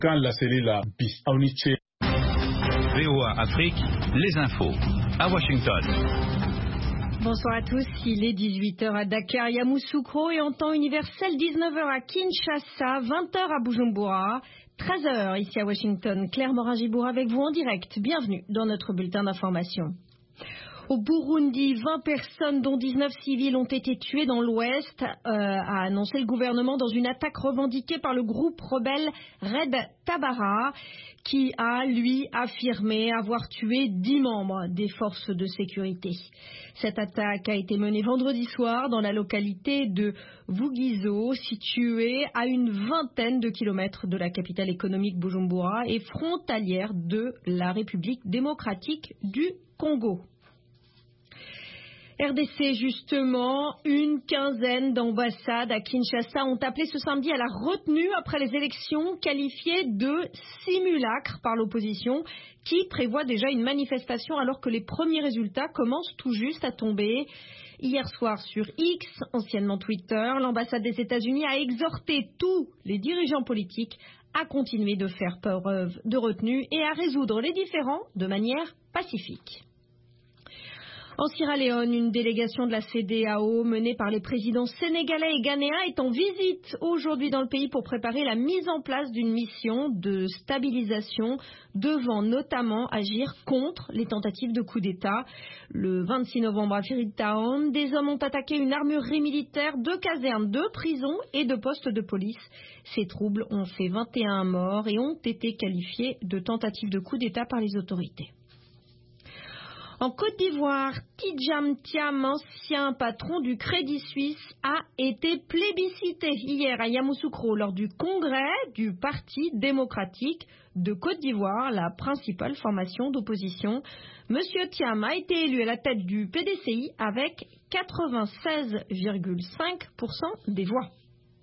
Quand la cellule B, Aoniche. VOA Afrique, les infos, à Washington. Bonsoir à tous, il est 18h à Dakar, Yamoussoukro et en temps universel 19h à Kinshasa, 20h à Bujumbura, 13h ici à Washington. Claire Morin-Gibour avec vous en direct. Bienvenue dans notre bulletin d'information. Au Burundi, 20 personnes, dont 19 civils, ont été tuées dans l'Ouest, a annoncé le gouvernement dans une attaque revendiquée par le groupe rebelle Red Tabara, qui a, lui, affirmé avoir tué 10 membres des forces de sécurité. Cette attaque a été menée vendredi soir dans la localité de Vugizo, située à une vingtaine de kilomètres de la capitale économique Bujumbura et frontalière de la République démocratique du Congo. RDC, justement, une quinzaine d'ambassades à Kinshasa ont appelé ce samedi à la retenue après les élections qualifiées de simulacre par l'opposition qui prévoit déjà une manifestation alors que les premiers résultats commencent tout juste à tomber. Hier soir sur X, anciennement Twitter, l'ambassade des États-Unis a exhorté tous les dirigeants politiques à continuer de faire preuve de retenue et à résoudre les différends de manière pacifique. En Sierra Leone, une délégation de la CEDEAO menée par les présidents sénégalais et ghanéens est en visite aujourd'hui dans le pays pour préparer la mise en place d'une mission de stabilisation devant notamment agir contre les tentatives de coup d'État. Le 26 novembre à Freetown, des hommes ont attaqué une armurerie militaire, 2 casernes, 2 prisons et 2 postes de police. Ces troubles ont fait 21 morts et ont été qualifiés de tentatives de coup d'État par les autorités. En Côte d'Ivoire, Tidjam Thiam, ancien patron du Crédit Suisse, a été plébiscité hier à Yamoussoukro lors du congrès du Parti démocratique de Côte d'Ivoire, la principale formation d'opposition. Monsieur Thiam a été élu à la tête du PDCI avec 96,5% des voix.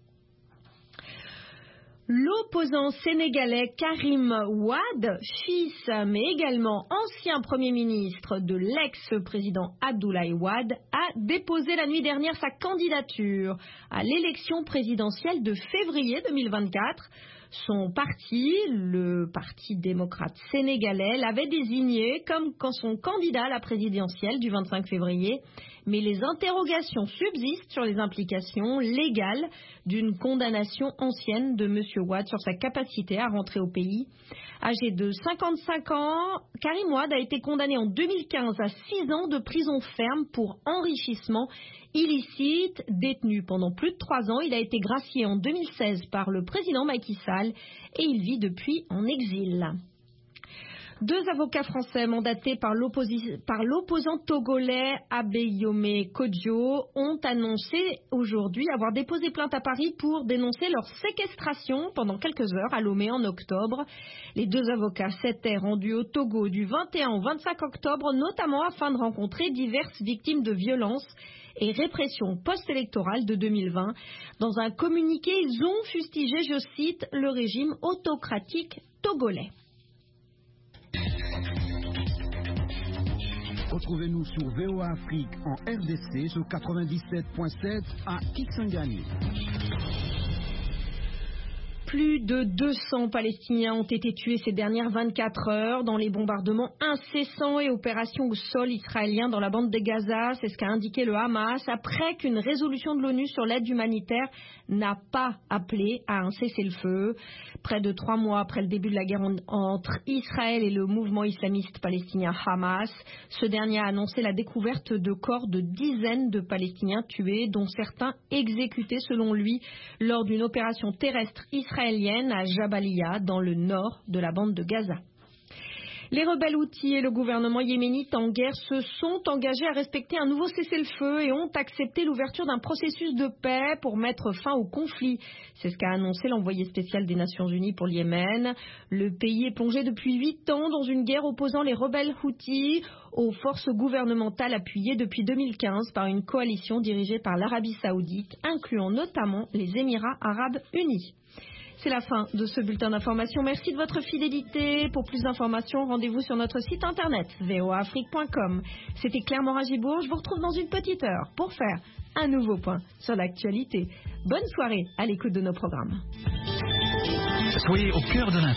L'opposant sénégalais Karim Wade, fils mais également ancien Premier ministre de l'ex-président Abdoulaye Wade, a déposé la nuit dernière sa candidature à l'élection présidentielle de février 2024. Son parti, le Parti démocrate sénégalais, l'avait désigné comme son candidat à la présidentielle du 25 février. Mais les interrogations subsistent sur les implications légales d'une condamnation ancienne de M. Wade sur sa capacité à rentrer au pays. Âgé de 55 ans, Karim Wade a été condamné en 2015 à 6 ans de prison ferme pour enrichissement illicite. Détenu pendant plus de 3 ans, il a été gracié en 2016 par le président Macky Sall et il vit depuis en exil. 2 avocats français mandatés par l'opposant togolais Abeyome Kodjo ont annoncé aujourd'hui avoir déposé plainte à Paris pour dénoncer leur séquestration pendant quelques heures à Lomé en octobre. Les 2 avocats s'étaient rendus au Togo du 21 au 25 octobre, notamment afin de rencontrer diverses victimes de violences et répression post-électorale de 2020. Dans un communiqué, ils ont fustigé, je cite, le régime autocratique togolais. Retrouvez-nous sur VOA Afrique en RDC sur 97.7 à Kisangani. Plus de 200 Palestiniens ont été tués ces dernières 24 heures dans les bombardements incessants et opérations au sol israélien dans la bande de Gaza. C'est ce qu'a indiqué le Hamas après qu'une résolution de l'ONU sur l'aide humanitaire n'a pas appelé à un cessez-le-feu. Près de 3 mois après le début de la guerre entre Israël et le mouvement islamiste palestinien Hamas, ce dernier a annoncé la découverte de corps de dizaines de Palestiniens tués, dont certains exécutés selon lui lors d'une opération terrestre israélienne à Jabalia, dans le nord de la bande de Gaza. Les rebelles houthis et le gouvernement yéménite en guerre se sont engagés à respecter un nouveau cessez-le-feu et ont accepté l'ouverture d'un processus de paix pour mettre fin au conflit. C'est ce qu'a annoncé l'envoyé spécial des Nations Unies pour le Yémen. Le pays est plongé depuis 8 ans dans une guerre opposant les rebelles houthis aux forces gouvernementales appuyées depuis 2015 par une coalition dirigée par l'Arabie Saoudite, incluant notamment les Émirats Arabes Unis. C'est la fin de ce bulletin d'information. Merci de votre fidélité. Pour plus d'informations, rendez-vous sur notre site internet voaafrique.com. C'était Claire Morin-Gibour. Je vous retrouve dans une petite heure pour faire un nouveau point sur l'actualité. Bonne soirée à l'écoute de nos programmes. Soyez au cœur de l'info.